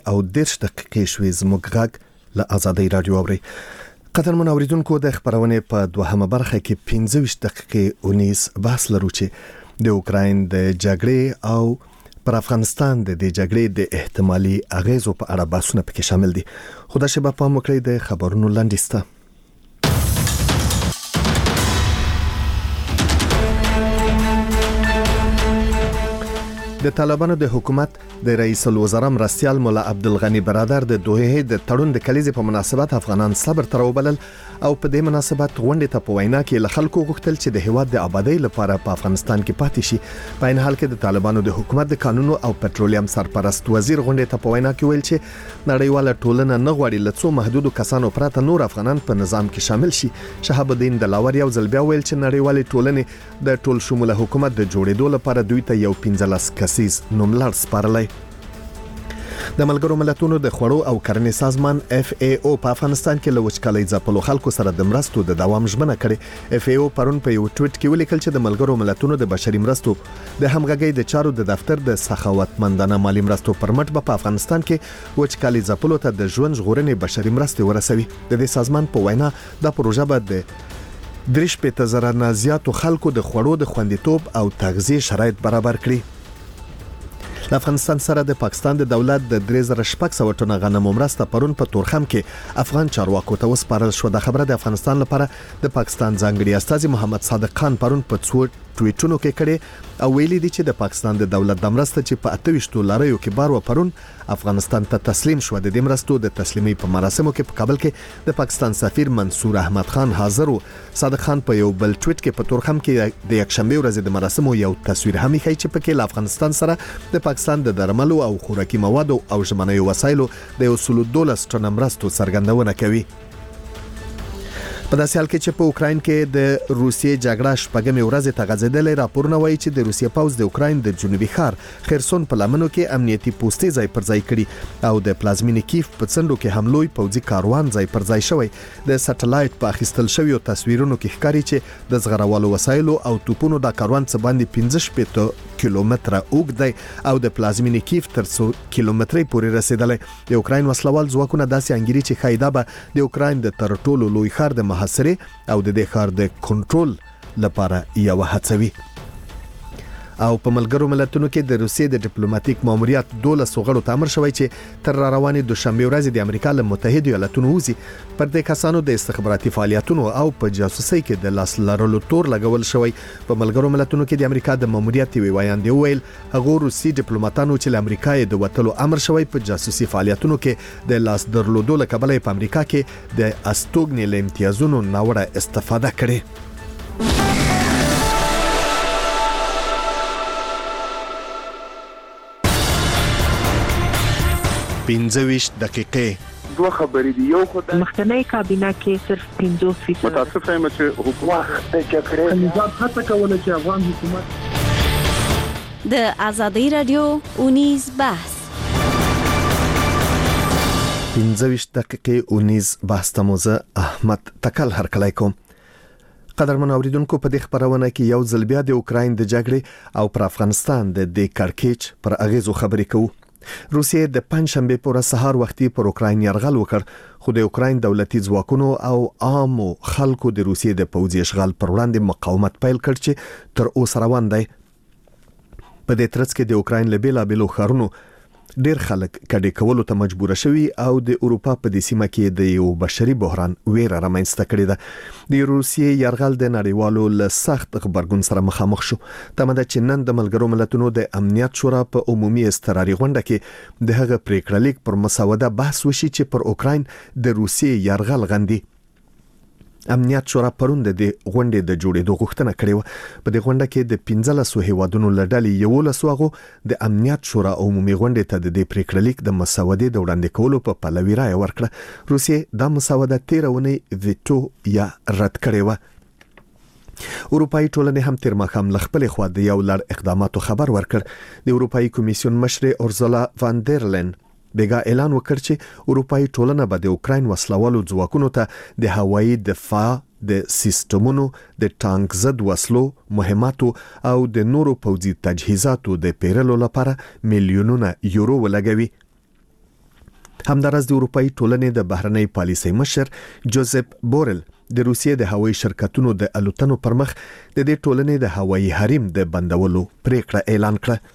او 10 دقیقې شوې زموږ غږ له آزادۍ رادیو اوري. قدرمن اوریدونکو د خبرونه په دوهمه برخه کې 15 دقیقې اونیس بحث لرو چې د اوکراین د جګړې او پر افغانستان د جګړې د احتمالي اغیزو په اړه بحثونه پکې شامل دي. خو دا شی په موږ د خبرونو لاندې د طالبانو د حکومت د رئیس الوزرا مرستیال مولا عبدالغنی برادر د دوحه د تړون د کلیزې په مناسبت افغانان صبر تر وبلل او په دې مناسبت غونډه ته په وینا کې له خلکو غوښتل چې د هیواد د آبادی لپاره په افغانستان کې پاتې شي. په ان حال کې د طالبانو د حکومت د قانونو او پټرولیم سرپرست وزیر غونډه ته په وینا کې ویل چې نړیواله ټولنه نه غواړي لڅو محدودو کسانو پرته نور افغانان په نظام کې شامل شي. شهاب الدین دلاور یو ځل بیا ویل چې نړیواله ټولنه د ټول شموله حکومت د جوړېدو لپاره دوی ته یو 15 کسیز نوملړ سپارلی. د ملګرو ملتونو د خوړو او کرنې سازمان FAO په افغانستان کې له وچکالۍ ځپلو خلکو سره د مرستو د دوام ژمنه کړې. FAO پرون په یو ټویټ کې ولیکل چې د ملګرو ملتونو د بشري مرستو د همغږۍ د چارو د دفتر د سخاوتمندانه مالی مرستو پر مټ په افغانستان کې وچکالۍ ځپلو ته د ژوند ژغورنې بشري مرستې ورسوي. د دې سازمان په وینا د پروژه به د 3,000 نه زیاتو خلکو د خوړو د خوندیتوب او تغذیه شرایط برابر کړي. د افغانستان سره د پاکستان د دولت د 3,600 ټنه غنمو مرسته پرون په تورخم کې افغان چارواکو ته وسپارل شو. د خبره د افغانستان لپاره د پاکستان ځانګړي استاذ محمد صادق خان پرون په ټویټونو کې کړي او ویلي دي چې د پاکستان د دولت د مرسته چې په 28 لاريو کې بار و پرون افغانستان ته تسلیم شو. د دې مرستو د تسلیمي په مراسمو کې په کابل کې د پاکستان سفیر منصور احمد خان حاضر و. صادق خان په یو بل ټویټ کې په تورخم کې د یکشنبه ورځ د مراسمو یو تصویر هم ښیي چې پکې له افغانستان سره د پاکستان د درملو او خوراکي موادو او ژمنیو وسایلو د 12 ټن مرستو څرګندونه کوي. په داسې حال کې چې په اوکراین کې د روسیې جګړه شپږمې ورځې ته غځېدلې، راپورونه وایي چې د روسیې پوځ د اوکراین د جنوبي ښار خرسون په لمنو کې امنیتي پوستې ځای پر ځای کړي او د پلازمینې کیف په څنډو کې حملوي پوځي کاروان ځای پر ځای شوی. د سټلایټ په اخیستل شویو تصویرونو کې ښکاري چې د زغروالو وسایلو او توپونو د کاروان څخه باندې 15 کیلومتره اوږد دی او د پلازمینې کیف تر 100 کیلومترۍ پورې رسیدلی. د اوکراین وسلوال ځواکونه داسې انګیري چې خایدا به د اوکراین د تر ټولو لوی ښار د محاصرې او د دې ښار د کنټرول لپاره یو هڅوي. او په ملګرو ملتونو کې د روسیې د ډیپلوماټیک ماموریت 12 غړو ته امر شوی چې تر روانې دوشنبه ورځ د امریکا له متحده ایالاتونو وزي پر دې کسانو د استخباراتي فعالیتونو او په جاسوسۍ کې د لاس لرلو تور لګول شوی. په ملګرو ملتونو کې د امریکا د ماموریت ویاند ویل هغه روسي ډیپلوماټانو چې له امریکا د وټلو امر شوی په جاسوسي فعالیتونو کې د لاس درلودو لکبلې په امریکا کې د استوګنې له امتیازونو ناوړه استفاده کړي. 15 دقیقې دوه خبرې دی. یو خدای مخکنی کابینه کې صرف 50% متاسف یم چې حکومت د جګړې نظام هڅه کوله چې افغان حکومت د آزادۍ رادیو اونیز بحث 15 دقیقې اونیز بحث ته موزه احمد تکل هرکلی کوم. قدرمن اوریدونکو په دې خبرونه کې یو ځل بیا د اوکراین د جګړې او پر افغانستان د کارکېچ پر اغیزو خبرې کوو. روسیې د پنځشنبه پر سهار وختي پر اوکراین یرغل وکړ، خو د اوکراین دولتي ځواکونو او عامو خلکو د روسیې د پوځي اشغال پر وړاندې مقاومت پیل کړ چې تر اوسه روان دی. په دې ترڅ کې د اوکراین له بیلابېلو ښارونو ډیر خلک کډې کولو ته مجبور شوي او د اروپا په دې سیمه کې د یو بشري بحران ویره رامنځته کړې ده. د روسیې یرغل د نړیوالو له سخت غبرګون سره مخامخ شو. تمه ده چې نن د ملګرو ملتونو د امنیت شورا په عمومي اضطراري غونډه کې د هغه پریکړه لیک پر مسوده بحث وشي چې پر اوکراین د روسیې یرغل غندي. امنیت شورا پرون د غونډې د جوړېدو غوښتنه کړې و. په دې غونډه کې د 15 هیوادونو له ډلې 11 هغو د امنیت شورا عمومي غونډې ته د پریکړه لیک د مسودې د وړاندې کولو په پلوي رایه ورکړه. روسیې دا مسوده 13 اونۍ ویټو یا رد کړې و. اروپאי ټولنې هم تر ماښام ل خپل خوا د یو لړ اقداماتو خبر ورکړ. د اروپאי کمیسیون مشر اورزولا فان در لین بیگا اعلان وکړ چې اروپאי ټولنه به د اوکراین وسلوالو ځواکونو ته د هوایي دفاع د سیستمونو د ټانک ضد وسلو مهماتو او د نورو پوځي تجهیزاتو د پیرلو لپاره میلیونونه یورو ولګوي. همدارس د اروپאי ټولنې د بهرنۍ پالیسۍ مشر جوزف بورل د روسیې د هوایي شرکتونو د الوتنو پر مخ د دې ټولنې د هوایي حریم د بندولو پریکړه اعلان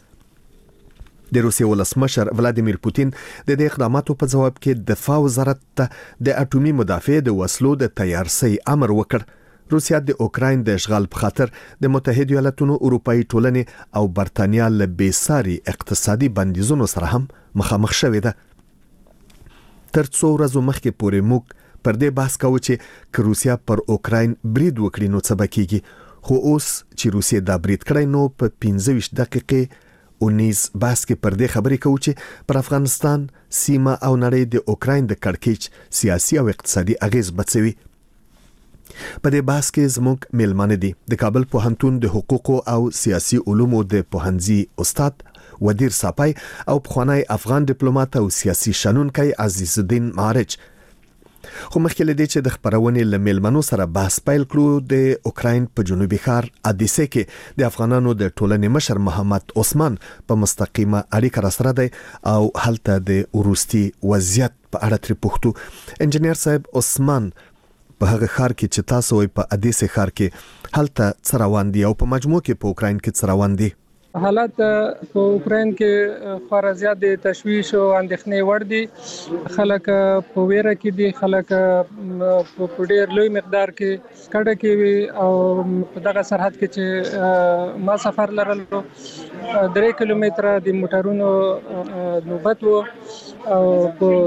کړه. د روسیې ولسمشر ولادیمیر پوتین د دې اقداماتو په جواب کې دفاع وزارت ته د اټومي مدافع د وسلو د تیارسۍ امر وکړ. روسیا د اوکراین د اشغال په خاطر د متحده ایالاتونو اروپאי ټولنې او برتانیا له بیساري اقتصادي بندیزونو سره هم مخامخ شوې ده. تر څو ورځې مخکې پورې موږ پر دې بحث کوو چې روسیا پر اوکراین برید وکړي نو څه بکیږي، خو اوس چې روسیا دا برید کړی نو په 15 دقیقې اونیز بحث کې پر دې خبرې کوو چې پر افغانستان سیمه او نړۍ د اوکراین د کړکېچ سیاسي او اقتصادي اغیز بڅوي. په دې بحث کې زموږ میلمانه دي د کابل پوهنتون د حقوقو او سیاسي علومو د پوهنځي استاد ودیر صاپای او پخوانی افغان ډیپلوماټ او سیاسي شنونکی عزیز الدین معارج. خو مخکې لدې چې د خبرونې له میلمنو سره بحث پیل کړو، د اوکراین په جنوبي ښار ادیسه کې د افغانانو د ټولنې مشر محمد عثمان په مستقیمه اړیکه راسره دی او هلته د وروستي وضعیت په اړه تر پوښتو. انجنیر صاحب عثمان، په هغه ښار کې چې تاسو وي په ادیسه ښار کې هلته څه روان دي او په مجموع کې په اوکراین کې څه روان دي؟ حالات په اوکراین کې خورا زیات د تشویش او اندېښنې وړ دي. خلک په ویره کې دي، خلک په ډېر لوی مقدار کې کډه کې وي او په دغه سرحد کې چې ما سفر لرلو 3 کیلومتره د موټرونو نوبت وو او په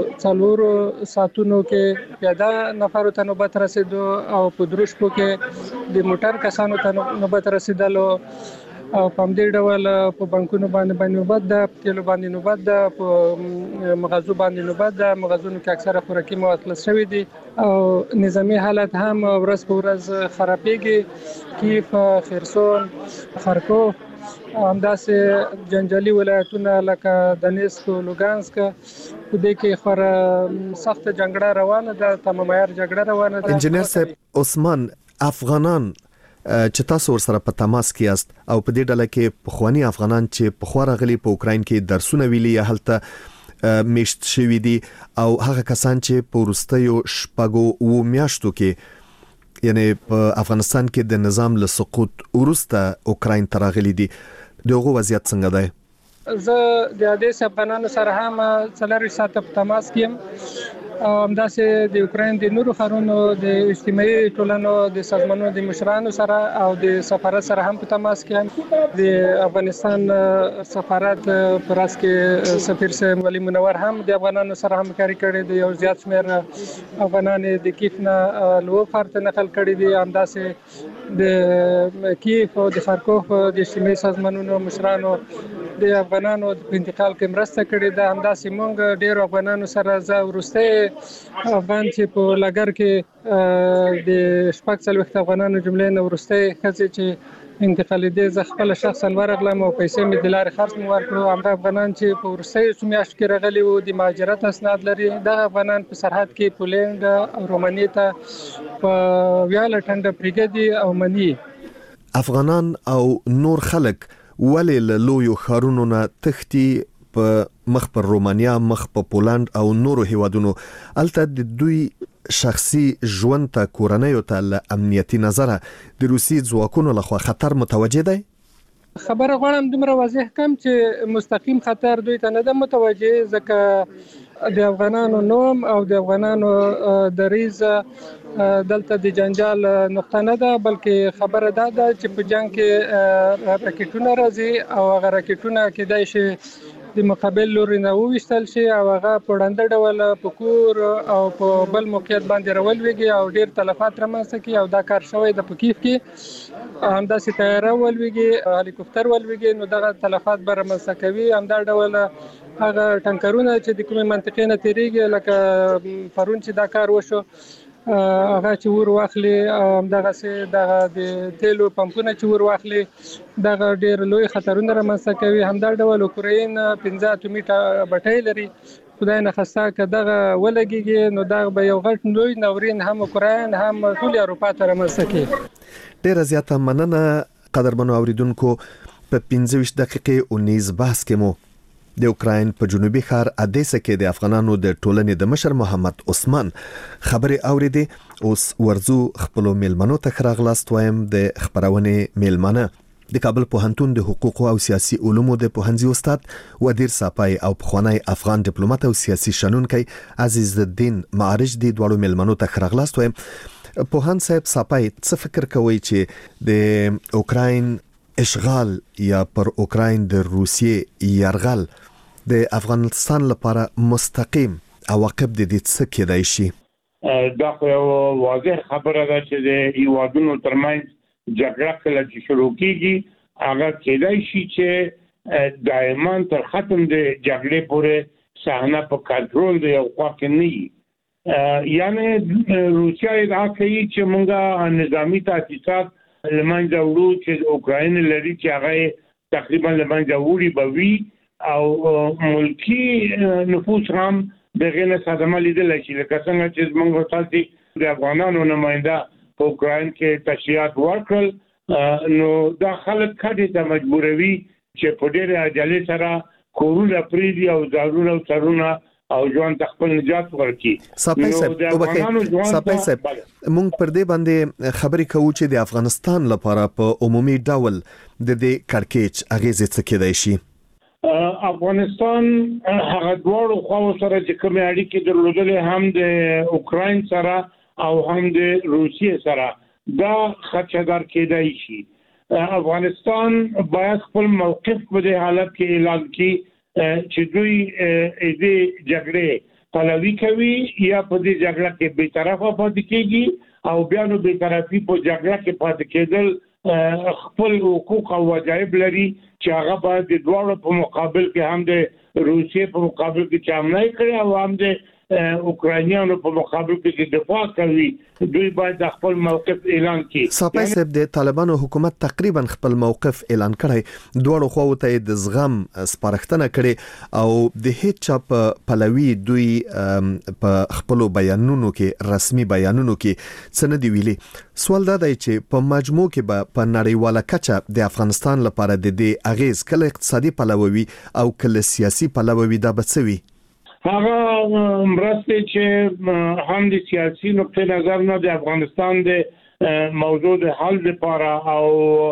4 ساعتونو کې پیاده نفرو ته نوبت رسیدو او په دروشکو کې د موټر کسانو ته نوبت رسیدلو او په دې ډول په بانکونو باندې نوبت ده، په تیلو باندې نوبت ده، په مغازو باندې نوبت ده. مغازونو کې اکثره خوراکي مواد خلاص شوي دي او نظامی حالت هم ورځ په ورځ خرابېږي. کیف، خرسون، خارکوف همداسې جنجالي ولایتونه لکه دنیسک او لوګانسک په دې کې خورا سخت جګړه روانه ده، تمام عیار جګړه روانه ده. انجنیر صاحب عثمان، افغانان چې تاسو ورسره په تماس کې یاست او په دې ډله کې پخوانی افغانان چې په خورا غلي په اوکراین کې درسونه ویلي یا هلته میشت شوي دي او هغه کسان چې په وروستیو شپږو میاشتو کې یعنی په افغانستان کې د نظام له سقوط وروسته اوکراین ته راغلي دي، دغه وضعیت څنګه دی؟ زه د ادیس افغانانو سره هم 4 ساعته په تماس کې یم. همداسې د اوکراین د نورو ښارونو د اجتماعي ټولنو د سازمانونو د مشرانو سره او د سفارت سره هم په تماس کې یم. د افغانستان سفارت پر اس کې سفیر صاحب ولی منور هم د افغانانو سره همکاري کړې ده. یو زیات شمېر افغانان د کیف نه لوو ښار ته نقل کړي دي. همداسې د کیف او د خارکوف د اجتماعي سازمانونو مشرانو د افغانانو په انتقال کې مرسته کړې ده. همداسې موږ ډېر افغانانو سره زه وروستی افغان چې په لګر کې د 40 افغانانو جملې نه وروستی ښځې چې انتقالي دي، زه خپل شخصا ورغلم او پیسې مې د لارې خرڅ مې ورکړو. همدا افغانان چې په وروستیو څو میاشتو کې راغلي وو د مهاجرت اسناد لري، دغه افغانان په سرحد کې پولینډ او رومانیې ته په ویاله ټنډه پرېږدي او مني. افغانان او نور خلک ولې له لویو ښارونو نه تښتي په مخ پر رومانیا، مخ په پولند او نورو هیوادونو؟ الته د دوی شخصي ژوند ته، کورنیو ته له امنیتي نظره د روسي ځواکونو لخوا خطر متوجه دی؟ خبره غواړم دومره واضح کم چې مستقیم خطر دوی ته نه ده متوجه، ځکه د افغانانو نوم او د افغانانو دریز دلته د جنجال نقطه نه ده، بلکې خبره ده چې په جنگ کې راکټونه راځي او هغه راکټونه کېدای شي د مقابل لوري نه وویشتل شي او هغه په ډنډه ډول په کور او په بل موقعیت باندې راولويږي او ډیر تلفات رامنځته کوي. او دا کار شوی د پکیف کې همداسې طیاره ولويږي، هلیکوپټر ولويږي، نو دغه تلفات به رامنځته کوي. همدا ډول هغه ټانکرونه چې د کومې منطقې نه تیریږي، لکه پرون چې دا کار وشو، هغه چې ور واخلي، دغه سه دغه د تیلو پمپونه چې ور واخلي، دغه ډیر لوی خطرونه رامنځته کوي. همدا ډول اوکراین 15 اټومي بټۍ لري، خدای نه خسته که دغه ولګيږي نو دغه به یو غټ لوی ناورین هم اوکراین هم ټول اروپا ته رامنځته کوي. ډیر زیاته مننه قدرمنو اوریدونکو. په 15 دقیقې او نیز بحث کې مو د اوکراین په جنوبي ښار ادیسا کې د افغانانو د ټولنې د مشر محمد عثمان خبرې اوریدې. اوس ورزو خپل میلمنو ته راغلاست وایم د خبرونه میلمنه د کابل پوهنتون د حقوق او سیاسي علومو د پوهنځي استاد ودیر صافای او پخوانی افغان ډیپلوماټ او سیاسي شنونکی عزیز الدین معارج د دوړو میلمنو ته راغلاست وایم. پوهان صاحب صافای څه فکر کوي چې د اوکراین اشغال یا پر اوکراین د روسیې یرغل د افغانستان لپاره مستقیم عواقب د دې څه کېدای شي؟ دا خو واضح خبره ده چې د ایوادونو ترمنځ جګړه کله چې شروع کیږي هغه کېدای شي چې دائما تر ختم د جګړې پورې صحنه په کنټرول دی او خو کې نه وي. یعنی روسیا دا کوي چې موږ نظامی تاسیسات لمنځه وړو چې اوکراین لري چې هغه تقریبا لمنځه وړي بوي او ملکی نفوس هم دغه نه صدمه لیدل شي. لکه څنګه چې موږ تاسو د افغانانو نماینده اوکراین کې تشریحات ورکړل نو دا خلک کډې ته مجبوروي چې په ډېر عجله سره کورونه پریدي او ضروري او سرونه او ځوان خپل نجات ورکړي. صافي صاحب مونږ پر دې باندې خبرې کوو چې د افغانستان لپاره په عمومي ډول د دې کړکېچ اغیزې څه کېدای شي؟ افغانستان هغه دوه خو سره چې کوم اړیکې درلودلې هم د اوکراین سره او هم د روسیې سره دا خدشدار کېدای شي. افغانستان باید خپل موقف په دې حالت کې اعلان کړي چې دوی دې جګړې پلوي کوي یا په دې جګړه کې بی‌طرفه پاتې کېږي او بیا نو بی‌طرفي په جګړه کې پاتې کېدل خپل حقوق او واجب لري چې هغه باید د دوه په مقابل کې هم د روسیې په مقابل کې چمنای کړي او هم د اوکراینیانو په مقابل کې دفاع کوي. دوی باید خپل موقف اعلان کړي. صافي صاحب د طالبانو حکومت تقریبا خپل موقف اعلان کړی دوه خو ته د زغم سپارښتنه کړي او د هیڅ چا په پلوي دوی په خپل بیانونو کې رسمي بیانونو کې څه نه دی ویلي. سوال دا دی چې په مجموع کې په نړیواله کچه د افغانستان لپاره د دې اغیز کله اقتصادي پلوي او کله سیاسي پلوي دا بڅوي؟ هغه مرسته چې هم د سیاسي نقطه نظر نه د افغانستان د موضوع د حل لپاره او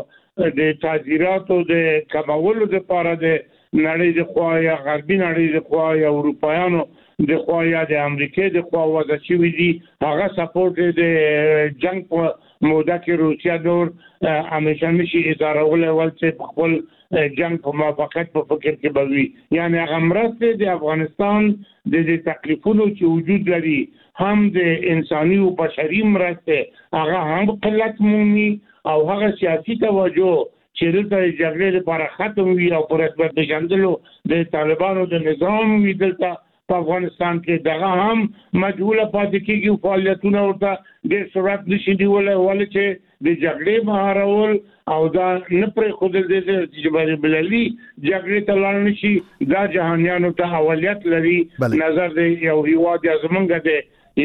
د تعذيراتو د کمولو لپاره د نړۍ د خوا یا غربي نړۍ د خوا یا اروپایانو د خوا یا د امریکا د خوا وځي چې وی هغه سپورټ د جنگ په موده کې روسیا دور همیشه نشي اداره ول چې خپل جنگ په موافقت په فکر کې بوي. یعنی هغه مرسته د افغانستان د تکلیفونو چې وجود لري هم د انساني او بشري مرسته هغه هم قلت مومي او هغه سیاسي توجه چې دلته جګړې لپاره ختم وي او پر رسمیت نشاندلو د طالبانو د نظام وی دلته په افغانستان کې دغه هم مجهوله پاتې کېږي او فعالیتونه ورته ډېر سرعت نشي نیولای ولې چې د جګړې مهارول او دا نه پرې خودل دي چې باندې بللي جګړې ته لاړ نشي دا جهانيانو ته اولویت لري نظر دی یو هیواد زمونږ د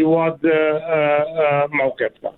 هیواد موقف ده.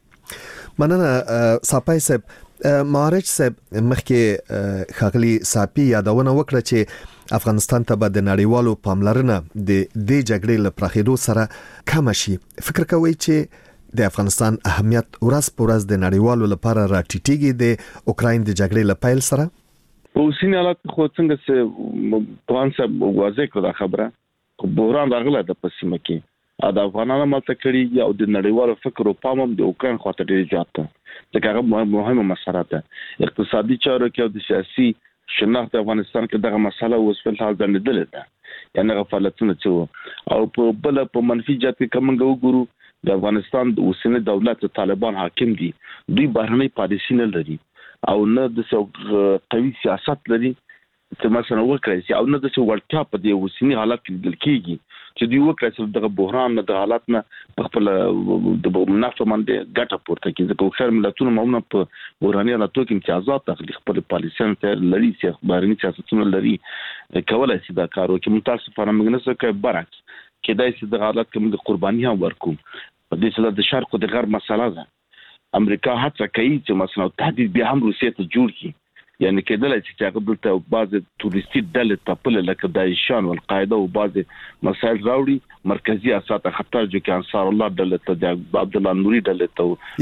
مننه صافي صاحب. معارج صاحب مخکې خاغلی صافي یادونه وکړه چې افغانستان ته به د نړیوالو پاملرنه د دې جګړې له پراخېدو سره کم شي. فکر کوي چې د افغانستان اهمیت ورځ په ورځ د نړیوالو لپاره راټیټيږي د اوکراین د جګړې له پیل سره؟ اوسنی حالت خو څنګه چې پوهان صاحب واضح کړه خبره خو بحران راغله د پسیمه کې د افغانانو ملته کړي او د نړیوالو فکر او پام د اوکراین خاطر ډیر زیات ده. دا مهمه مسله ده. اقتصادي چارو کې او د سیاسي شناخت افغانستان کې دغه مسله اوس په حال ځندل ده. یعنی غفلتونه چې او په بل په منفي جات کې کومه وګورو د افغانستان د اوسنی دولت طالبان حاکم دي. دوی بهرنۍ پالیسي نه لري او نه د قوي سیاست لري چې مثلا وکړي او نه د ورتیا په دې اوسنی حالت کې دل کېږي چې دوی وکړي چې دغه بحران د حالت نه خپل د منافع باندې ګټه پورته کوي. ځکه خو ملتونه معمولا په بحراني حالاتو کې امتیازات اخلي خپل پالیسیان ته لري چې بهرني سیاستونه لري کولای شي دا کار وکړي. متاسفانه موږ نه څه برعکس کېدای شي د حالت کې موږ قرباني هم ورکو. په دې سره د شرق او د غرب مسله ده. امریکا هڅه کوي چې مثلا تهدید بیا هم روسیې ته جوړ کړي یعنی کېدل چې هغه دلته بعض توريستي ډلې تپل لکه داعشان او القاعده او بعض مسائل راوړي مرکزی اساسات خطر جو کې انصار الله ډلې ته د عبد الله نوري ډلې ته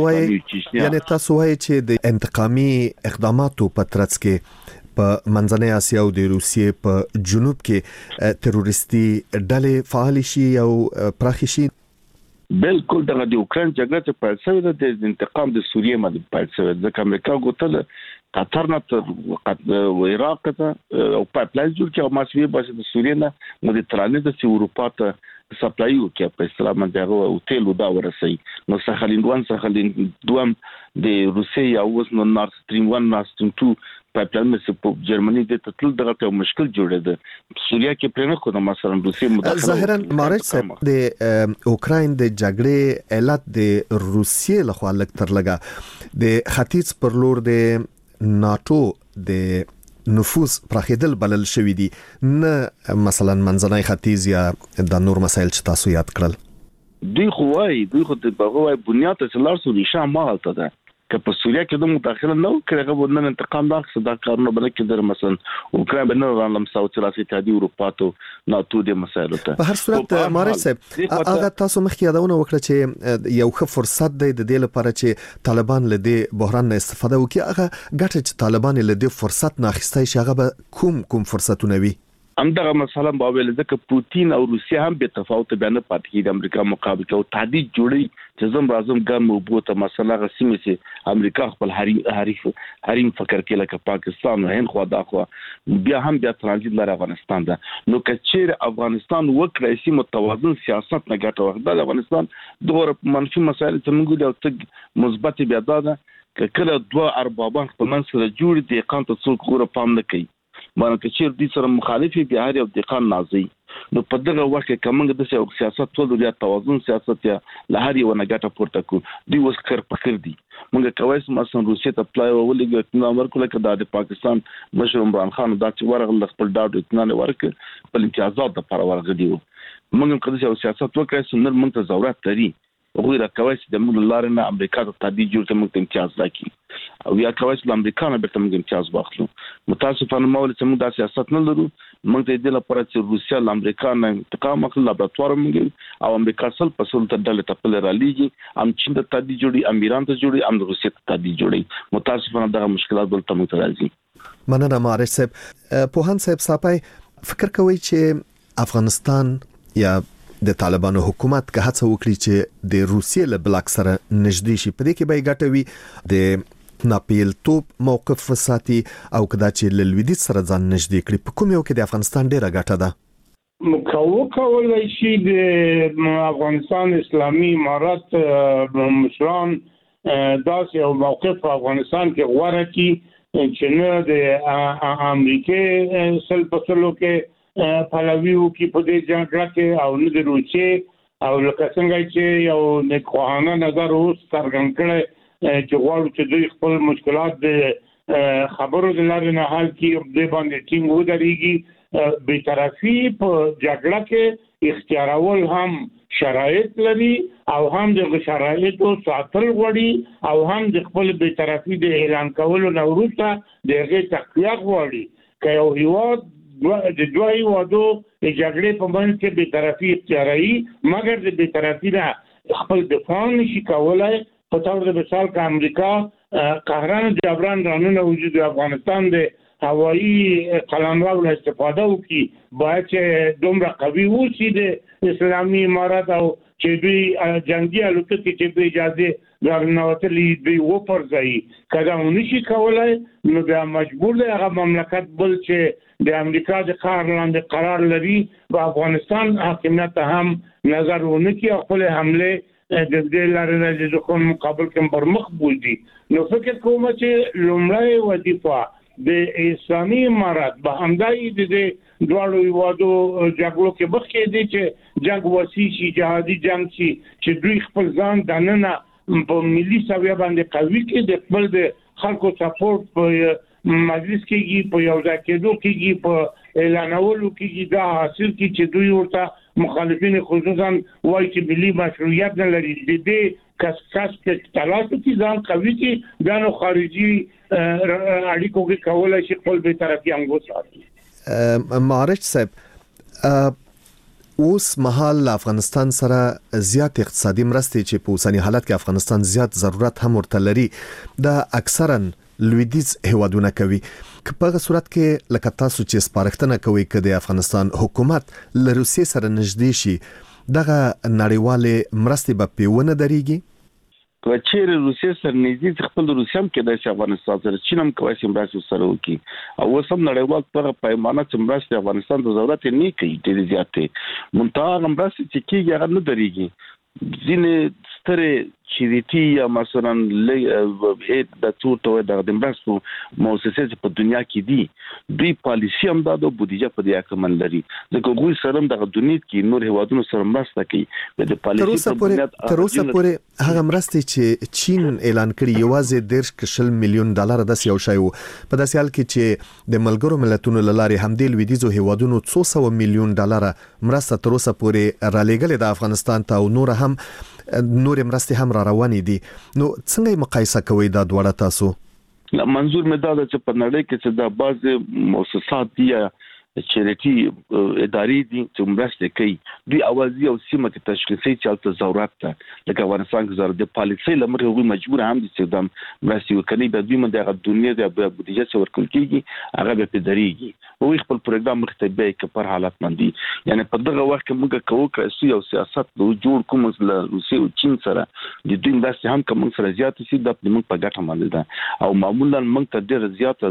یعنی تاسو وایي چې د انتقامي اقداماتو په ترڅ کې په منځنۍ اسیا او د روسیې په جنوب کې تروریستي ډلې فعال شي او پراخ شي. بالکل د اوکرين جګړه ته پاتې ده د انتقام د سوریې باندې پاتې ده. د امریکا غوتل قطر نه تر عراق ته او پایپلاین جوړ کړي او ماسوي بس د سوریې نه مدیترانه د اروپا ته سپلایو کې په اصطلاح باندې او تیل دا ورسي. نو ساخلین 1 ساخلین 2 د روسیې او وس نو نورث سټریم 1 نورث سټریم 2 پایپلاین مې په جرمني د تطل دغه مشکل جوړه ده. سوریا کې پرنه کو مثلا روسیې مداخله ظاهرا مارج صاحب د اوکرين د جګړې علت د روسیې لخوا لکتر لګا د ختیځ پر لور د ناتو د نفوذ پراخېدل بلل شوې دي نه مثلا منځنۍ ختیځ یا د نور مسایل چې تاسو یاد کړل. دوی خو د بغوای بنیاد ته لارسو نشا مالته ده که په سوریا کې د مداخله نو کړه غوډنه انتقام دا صدا کارونه بل کې در مثلا اوکرين بنه رانم ساوث راسي اتحادیه اروپا ته ناتو د مسایلو ته په هر صورت مارج صاحب هغه تاسو مخکې یادونه وکړه چې یو ښه فرصت دی د دې لپاره چې طالبان له دې بحران نه استفاده وکړي. هغه ګټه چې طالبان له دې فرصت نه اخیستای شي هغه به کوم فرصتونه وي؟ همدغه مثلا باویل ځکه پوتین او روسیا هم به تفاوت بیان پاتې کیږي د امریکا مقابل کې او تهدید جوړي چې زم راځم ګرم او بوته مثلا غسیمه چې امریکا خپل حریم فکر کې لکه پاکستان او هند خو دا خو بیا ترانزیت لاره افغانستان ده. نو کچیر افغانستان وکړي سي متوازن سیاست نه ګټه وخت د افغانستان دغه منفي مسایل ته موږ د تګ مثبت بیا ده کله دوه اربابان خپل منځ سره جوړ دي قانون ته څوک غوړه پام نه کوي باندې چې چیر دي سره مخالفي بیا هر یو دقان نازي. نو په دغه وخت کې کومه د سیاست ټول یا توازن سیاست یا لهاري و نه ګټه پورته کو دی اوس کار پکړ دي موږ کوي مثلا روسیې ته پلای ولګي اطمینان ورکول کړه د پاکستان مشر عمران خان دا چې ورغل خپل ډاډ اطمینان ورکړ په امتیازات د پر ورغدي موږ کله چې سیاست وکړو سنل موږ ته ضرورت لري وګوره کوي چې د موږ لارې نه امریکا ته تدې جوړ ته موږ امتیاز راکړي او یا کوي چې امریکا نه به موږ امتیاز واخلو. متاسفانه مول چې موږ د سیاست نه لرو موږ ته د لپاره چې روسیا له امریکا نه انتقام اخلي لابراتوار موږ او امریکا سل په سل ته ډله تپل را لېږي ام چین ته تدې جوړي امیران ته جوړي ام روسیا ته تدې جوړي. متاسفانه دغه مشکلات دلته موږ راځي. مننه مارج صاحب. پوهان صاحب صاحب فکر کوي چې افغانستان یا د طالبانو حکومت که هڅه وکړي چې د روسیې له بلاک سره نږدې شي په دې کې به ګټوي د ناپیل توپ موقف وساتي او کدا چې له لویدیځ سره ځان نږدې کړي په کوم یو کې د افغانستان ډیره ګټه ده؟ کولای شي د افغانستان اسلامي امارات مشران داسې یو موقف په افغانستان کې غوړه کی چې نه د امریکای سل په سلو کې پلاویو کې په دې جګړه کې او نه د روسیې او لکه څنګه چې یو نقوانه نظر اوس څرګند کړي چې غواړي چې دوی خپل مشکلات د خبرو د لارې نه حل کړي د باندې ټینګ ودرېږي. بی‌طرفي په جګړه کې اختیارول هم شرایط لري او هم د شرایطو ساتل غواړي او هم د خپل بی‌طرفي د اعلان کولو نه وروسته دغه تقویه غواړي. که یو هیواد د دوه هیوادو د جګړې په منځ کې بی‌طرفي اختیاري مګر د بی‌طرفي نه خپل دفاع نشي کولای په تور د مثال کا امریکا قهران جبران رانونه وجود افغانستان د هوایی قلمرو له استفاده وکي باید چې دومره قوي وشي د اسلامي امارات او چې دوی جنگي الوتکې چې د اجازه درنوتلې دوی وپرځي کله ونشي کولای نو بیا مجبور دی هغه مملکت بل چې د امریکا د قهرمند قرار لري په افغانستان حاکمیت هم نظر ونکي خپل حمله د دې لارې نه د کوم مقابل کې پر مخ بوزي. نو فکر کوم چې لومړی وظیفه د اسلامي امارات به همدای د دواړو هیوادو جګړو کې مخکې دي چې جنگ وسیع شي جهادي جنگ شي چې دوی خپل ځان دننه په ملي سویه باندې قوي کې د خپل د خلکو سپورټ په مجلس کېږي په یو ځای کېدو کېږي په اعلانولو کېږي دا حاصل کی چې دوی ورته مخالفین خصوصا وایي چې ملي مشروعیت نه لري د دې کس کې تلاش کوي ځان قوي کې د خارجي اړیکو کې کولای شي خپل به طرفي انګوس راځي. معارج صاحب اوس مهال افغانستان سره زیات اقتصادي مرستې چې په اوسنی حالت کې افغانستان زیات ضرورت هم ورته لري د اکثرا لویدیز هیوادونه کوي. په هغه صورت کې لکه تاسو چې سپارښتنه کوي چې د افغانستان حکومت له روسیې سره نږدې شي دغه نړیواله مرستې به پیونه دريږي. کچېر روسیې سره نږدې خپل روسیام کې د افغانستان سره چین هم کوي چې مرستې سره وکړي او سم نړیوال پر پیمانه چې مرستې افغانستان ته ضرورت نه کوي ډېر زیاتې منتها مرستې چې کیږي هغه نه دريږي ځینې ستره چریتی یا مثلا د څوټو د مرستو مؤسسې په دنیا کې دي دوی پالیسی هم د بودیجه په دې اکمل لري ځکه غوي سره د دنیا کې نور هیوادونو سره مرسته کوي د پالیسی تر اوسه پورې هغه مرستې چې چین اعلان کړي یوازې 10 میلیون ډالر د یو شی په داسې حال کې چې د ملګرو ملتونو لارې همدې لویدیزو هیوادونو 200 میلیون ډالر مرسته تر اوسه پورې را لېږلې د افغانستان ته او نور مرستې هم را روانې دي. نو څنګه مقایسه کوي دا دواړه تاسو؟ منظور مې دا چې په نړۍ کې چې د بعض مؤسسات دي چریټي ادارې دي چې مرسته کوي دوی اوازي او سیمه کې تشخیصي چالت ضرورت ده لکه افغانستان کې ضرورت د پالیسي لمر هغوی مجبور هم دي چې د مرستې وکړي به دوی د دنیا د بودیجه څخه ورکول کیږي هغه به پدریږي او خپل پروګرام مختبه کې پر حالت باندې یعنی په دغه وخت کې موږ کوو چې یو سیاست جوړ کوم له روسي او چین سره د دوی مرستې هم کوم سره زیات شي د موږ په ګټه باندې ده او معمولا موږ ته ډیر زیات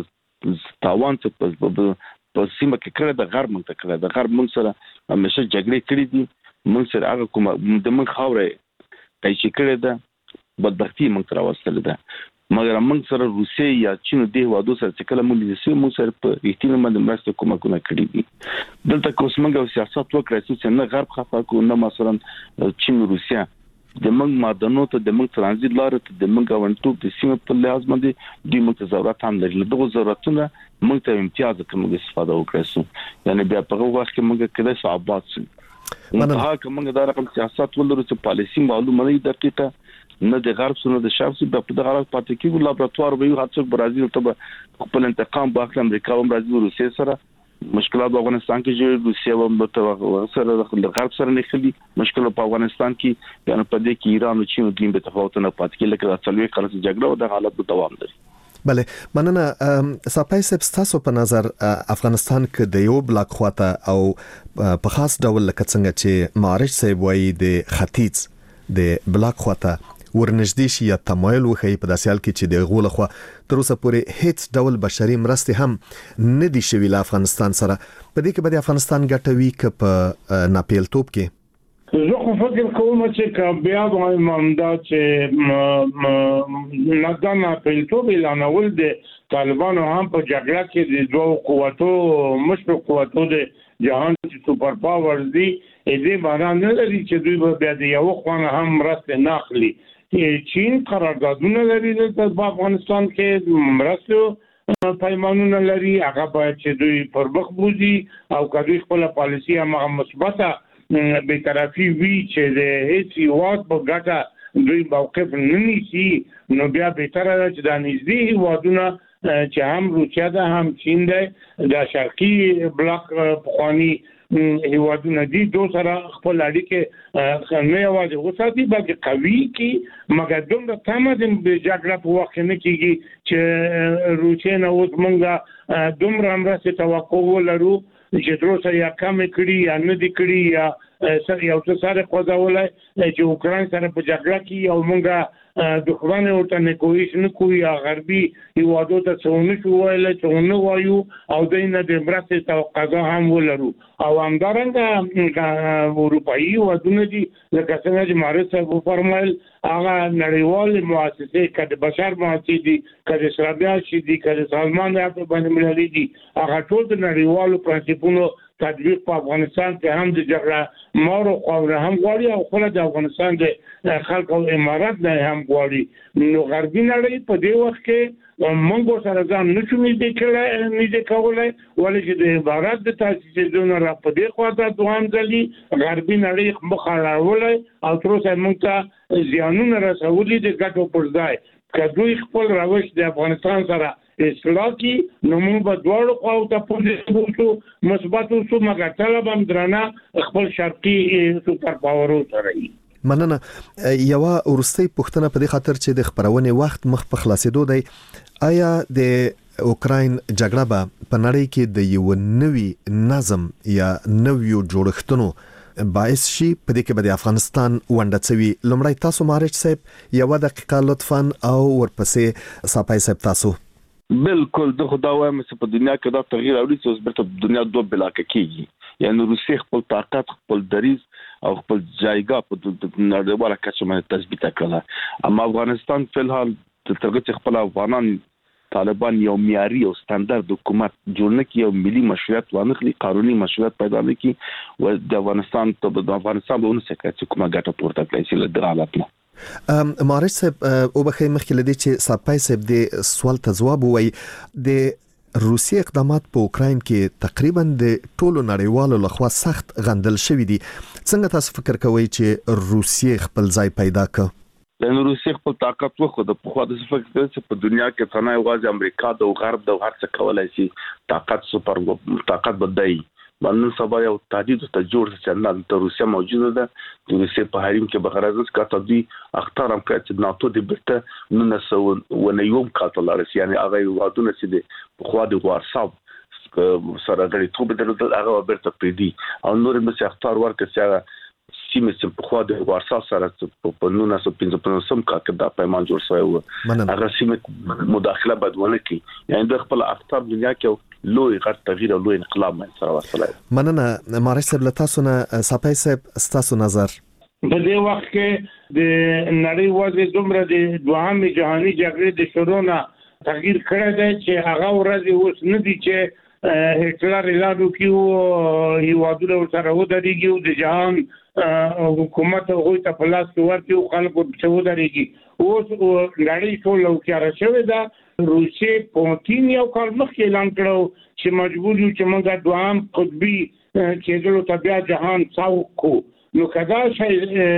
تاوان څه په سیمه کې کړه د غرب منځ کړه د غرب منځ سره همیشه جګړې کړې دي منځ سره هغه کوم د من خاورې کایشي کړه ده بدبختی منځ سره واستل ده مګر منځ سره روسي یا چین د هوادو سره چې کله موږ د سیمه سره په احتمال باندې مرسته کومه کړې دي دلته کومه سیاست وکړه چې نه غرب خفه کو نه مثلا چین روسیا د موږ مادنو ته د موږ ترانزیت لار ته د موږ غونټوب د سیمه په لحاظ باندې د موږ ضرورت هم لري دغه ضرورتونه موږ ته امتیاز کوم استفاده وکړو یعنی بیا په وخت کې موږ کله صعوبات شي منها کومه دا رقم سیاست ولرو چې پالیسی معلومه نه دقیقه نه د غرب سره د شرق په دغه حالت پاتې کیږي لابراتوار به یو هڅه برازیل ته خپل انتقام باخل امریکا او برازیل روسیې سره مشکلات په افغانستان کې چې روسیه او سره د غرب سره نه خلي مشکل په افغانستان کې یعنی په دې کې ایران او چین د دې تفاوت نه پاتې کېږي لکه څلوي کال جګړه او د حالت په دوام لري. بله مننه سپای سبستاسو په نظر افغانستان کې د یو بلاک خواته او په خاص ډول لکه څنګه چې معارج صاحب وایي د ختیځ د بلاک خواته ورنږدې شي یا تمایل وخی په داسې حال کې چې د غول خو تر اوسه پورې هیڅ ډول بشري مرستې هم نه دي شوي له افغانستان سره په دې کې به د افغانستان ګټوي ک په ناپیلتوب کې زه خو فکر کوم چې بیا د امامداد چې نادانا پیلتوب اعلانول د طالبانو هم په جګړه کې د دوه قوتو مشرق قوتو د جهان چې سپر پاورز دي دې معنا نه لري چې دوی بیا د یو خوانه هم مرسته نه اخلي. چین قراردادونه لري د افغانستان کې مرستو پیمانونه لري هغه باید چې دوی پر مخ بوزي او کدوې خپل پالیسي هم مثبته به طرفي وی چې د هیڅ یوات په ګټه دوی موقف نه نیسي نو بیا به تر چې د نږدې هیوادونه چې هم روسیا ده هم چین ده د شرقي بلاک پخوانی هیوادونه دي دوه سره خپل اړیکې نه یوازې وساتي بلکې قوي کی مګر دومره تمه د جګړه په وخت نه کیږي چې روسیا نه اوس مونږه دومره مرسته توقع ولرو چې تروسه یا کم کړي یا نه دي کړي یا سره یو څه سره قضاولای چې اوکران سره په جګړه کې او مونږه دښمن ورته نه کوي یا غربي هیوادو ته څونه شوایل څونه وایو او دینه د مرستې توقع هم ولرو او همدارنګه اروپאי هیوادونه دي لکه څنګه چې مارس صاحب فرمایل هغه نړیوال مؤسسې کده بشر مؤسسې دي کده اسرائیل شي دي کده سازمان د بین المللي دي هغه ټول د نړیوالو پرنسپونو تطبیق په افغانستان کې هم د جګړه مارو خاور هم غواړي او خپل د افغانستان د خلکو امارات نه هم غواړي نو غربي نړۍ په دې وخت کې موږ سره ځان نشو نږدې کولای ولې چې د امارات د تاسیس زونه را په دې خواته دوام ځلي غربي نړۍ مخاړولای او تر اوسه موږ ته زیانونه رسولي د ګټو پر ځای کله خپل روش د افغانستان سره اصلاح کی نو موږ په دواړو خواو ته پولیسو مثبت اوسو مګر طلب هم درنه خپل شرقي سوپر پاورو سره مننه یو ورستۍ پوښتنه په دې خاطر چې د خبرونې وخت مخ په خلاصېدو دی آیا د اوکراین جګړه په نړۍ کې د یو نوي نظم یا نویو جوړښتونو باعث شي په دې کې به د افغانستان ونډه څوي لومړی تاسو مارچ صاحب یو دقیقه لطفاً او ورپسې صاحب تاسو بالکل د خدای وایم چې په دنیا کې دا تغییر اوري چې اوس برته دنیا دوه بلاکه کیږي یعنی روسي خپل طاقت خپل دریز او خپل جایګه په نړیواله کچه باندې تثبیت کړه اما افغانستان په الحال ترغه خپل افغانان طالبان یو معیاري او ستاندرد حکومت جوړ نه کړي او ملي مشروعیت وانخلي قانوني مشروعیت پیدا نه کړي او د افغانستان به ونسه چې کومه ګټه پورته کړي چې له حالت نه مارچ صاحب او بخې مخکې لدی چې صاحب صاحب د سوال ته جواب وایي د روسي اقدامات په اوکراین کې تقریبا د ټولو نړیوالو لخوا سخت غندل شوې دي څنګه تاسو فکر کوئ چې روسي خپل ځای پیدا کړ د روسي خپل طاقت وخت د په خوا د فکر چې په دنیا کې څنګه یوازې امریکا د غرب د هر څه کولای شي طاقت سپر طاقت بدای باندې سبا یو تهدید ته جوړ چې نه د روسیا موجوده ده د روسیا په حریم کې بغرض کا تدوی اخترام کړ چې ناتو د برته 1991 کال رسي یعنی هغه وادونه چې د خوا د وارساو سره غړي ټوب د هغه برته پریدي او نور مې اختار ورکړ چې سیمه چې په خوا د وارسا سره په 1955 کال کې دا پیمان جوړ شوی و هغه سیمه مداخله بدونه کی یعنی د خپل اختر دنیا کې لوی غټ تغییر او لوی انقلاب سره وصله مننه مارش صاحب تاسو نه صاحب تاسو نظر په دې وخت کې د نړۍ وضع دومره د دوهمه جهاني جګړې د شروع نه تغییر کړی دی چې هغه ورځ اوس نه دي چې هټلر اعلان وکړو هیوادونه سره ودرېږي او د جهان حکومت هغوی ته په لاس کې ورکړي خلکو ته ودرېږي اوس نړۍ ټول وکړه شوې ده روسي پوتین یو کال مخکې اعلان کړو چې مجبور یو چې موږ دوام قطبي کېدلو ته بیا جهان ساوکو نو کدا شي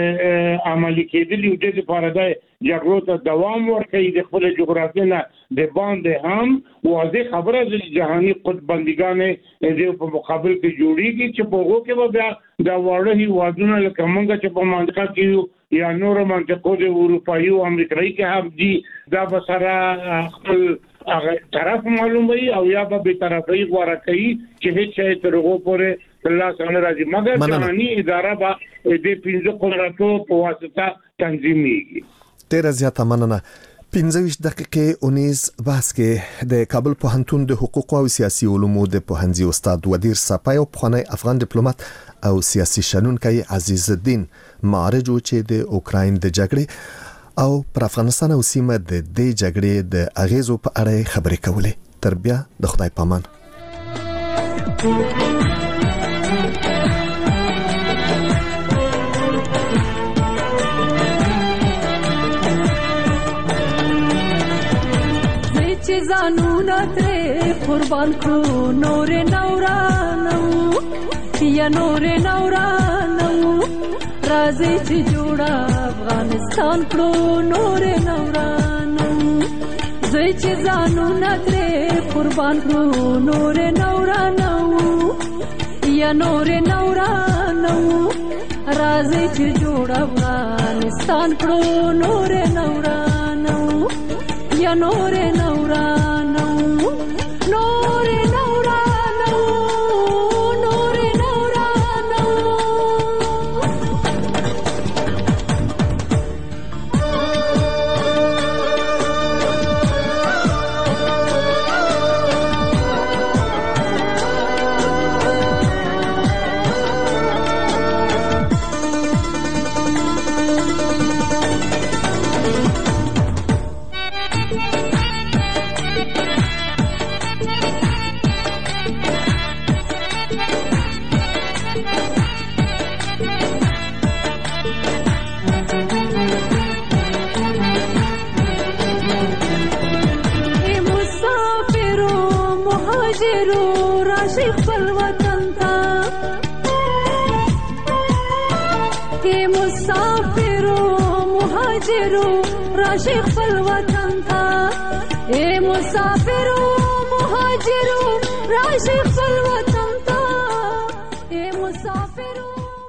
عملي کېدلی د لپاره د جګړو ته دوام ورکړي د خپل جغرافیې نه د باندې هم واضح خبره د جهاني قطبندګانې د په مقابل کې جوړیږي چې په هغه کې بیا د وړه هیوادونو لکه موږ چې په منطقه کې یا نور منطقو د اروپایي او امریکایي کې هم دي دا بسره خپل هغه طرف معلوموي او یا به طرفي غوړه کوي چې هیڅ تر هغه پورې الله څنګه راځي مګر جهاني اداره به د پنځه قدرتو په واسطه تنظیمېږي ډېر زیاته مننه 15 دقیقې 19 بحث کې د کابل پوهنتون د حقوق او سیاسي علومو د پوهنځي استاد ودیر صفای او پخوانی افغان ډیپلوماټ او سیاسي شنونکی عزیز الدین معرج چې د اوکراین د جګړې او پر افغانستان او سیمه د دې جګړې د اغیزو په اړه خبرې کولې تر بیا د خدای پامان زانونه ترې قربان کړو نور نورانو یا نور نورانو راځي چې جوړه افغانستان کړو نور نورانو زه چې زانونه ترې قربان کړو نور نورانو یا نور نورانو راځي چې جوړه افغانستان کړو نور نورانو یا نور نورانو نور نورانو نور نورانو مسافرو مهاجرو راشي خپل وطن ته اے مسافرو مهاجرو راشي خپل وطن